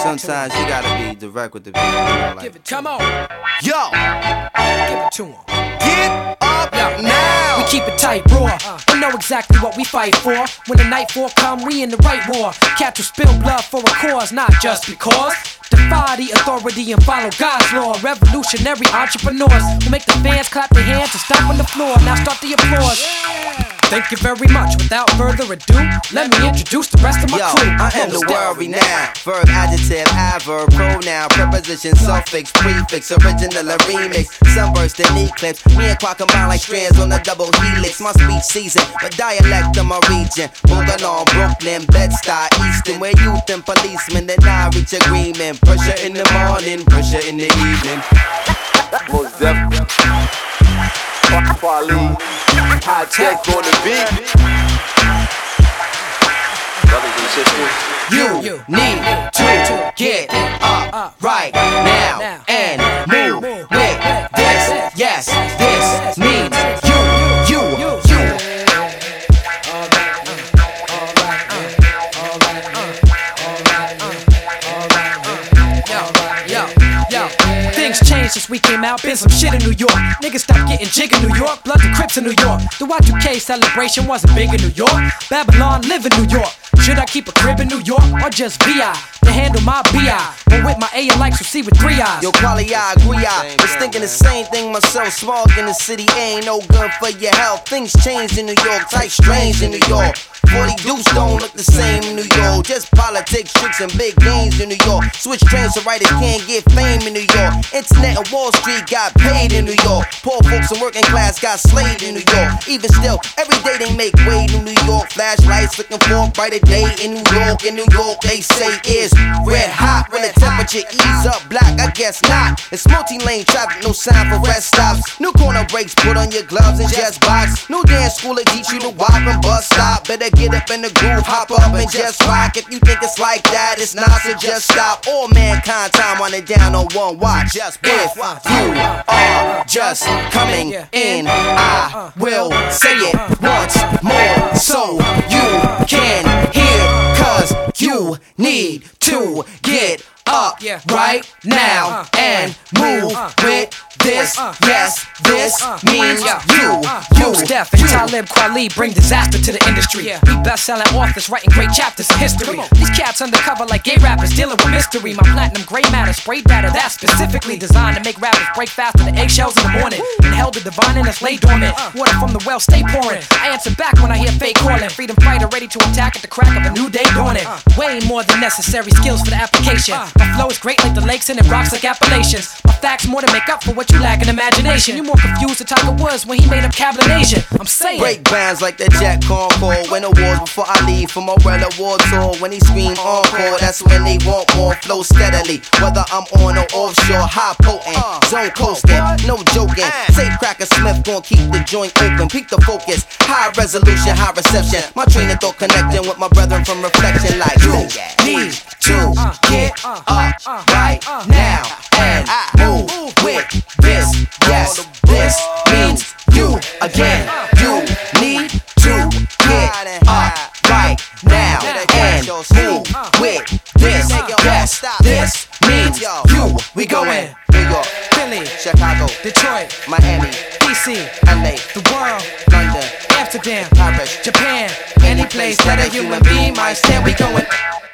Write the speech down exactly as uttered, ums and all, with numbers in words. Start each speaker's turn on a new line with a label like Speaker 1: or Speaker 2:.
Speaker 1: sometimes you gotta be direct with the people. You know, like,
Speaker 2: Give it, come on.
Speaker 1: Yo,
Speaker 2: Give it to him.
Speaker 1: get up now.
Speaker 2: We keep it tight, raw. We know exactly what we fight for. When the nightfall come, we in the right war. Catch will spill blood for a cause, not just because. Defy the authority and follow God's law. Revolutionary entrepreneurs who make the fans clap their hands and stomp on the floor. Now start the applause. Thank you very much. Without further ado, let me introduce the rest of my
Speaker 1: Yo,
Speaker 2: crew.
Speaker 1: I am the world renowned. Verb, adjective, adverb, pronoun, preposition, suffix, prefix, original or remix, sunburst and eclipse. Me and Quack combine like strands on a double helix. My speech season, but dialect of my region. Moving on Brooklyn, Bed-Stuy, Easton, where youth and policemen and I reach agreement. Pressure in the morning, pressure in the evening.
Speaker 3: Most definitely. Quali, high tech on the beat. Brothers and sisters,
Speaker 1: You need to get up right now and move with this. Yes, this means you, you, you.
Speaker 2: Things changed since we came out, been some shit in New York. Niggas stopped getting jig in New York, blood to Crips in New York. The Y two K celebration wasn't big in New York. Babylon live in New York. Should I keep a crib in New York or just V I to handle my B I? But with my A likes, you'll see with three eyes.
Speaker 1: Yo, quality, I agree, I was thinking the same thing myself. Smog in the city ain't no good for your health. Things changed in New York, tight strange in New York. forty deuce don't look the same in New York. Just politics, tricks, and big games in New York. Switch trains so writers can't get fame in New York. Internet and Wall Street got paid in New York. Poor folks and working class got slaved in New York. Even still, every day they make way in New York. Flashlights looking for a brighter day in New York. In New York, they say is red hot. When the temperature ease up black, I guess not. It's multi-lane traffic, no sign for rest stops. New corner brakes, put on your gloves and just box. New dance school that teach you to walk and bus stop. Better get up in the groove, hop up and just rock. If you think it's like that, it's not, so just stop. All mankind time running down on one watch. Just if you are just coming in, I will say it once more so you can hear. Cause you need to get up right now and move with this. Yes, this means you. You,
Speaker 2: Steph and Talib Kweli bring disaster to the industry. We best-selling authors writing great chapters in history. These cats undercover like gay rappers dealing with mystery. My platinum gray matter spray data that's specifically designed to make rappers break faster than eggshells in the morning. Inhale the divine and it's lay dormant. Water from the well stay pouring. I answer back when I hear fake calling. Freedom fighter ready to attack at the crack of a new day dawning. Way more than necessary skills for the application. My flow is great like the lakes and it rocks like Appalachians. My facts more to make up for what you lack in imagination. You more confused than Tiger Woods when he made up Cablination. I'm saying
Speaker 1: break bands like that Jack Concord. Win awards before I leave for Morella War Tour. When he scream encore, that's when they want more. Flow steadily, whether I'm on or offshore. High potent, zone coasting, no joking. Safe Cracker Smith gon' keep the joint open. Peak the focus, high resolution, high reception. My train of thought connecting with my brethren from reflection. Like you need to get up right now and move with this. Yes, this means you again. You need to get up right now and move with this. Yes, this means you. We going New York,
Speaker 2: Philly,
Speaker 1: Chicago,
Speaker 2: Detroit,
Speaker 1: Miami,
Speaker 2: D C,
Speaker 1: L A,
Speaker 2: the world,
Speaker 1: London,
Speaker 2: Amsterdam,
Speaker 1: Paris,
Speaker 2: Japan, any place that a human being might stand. We going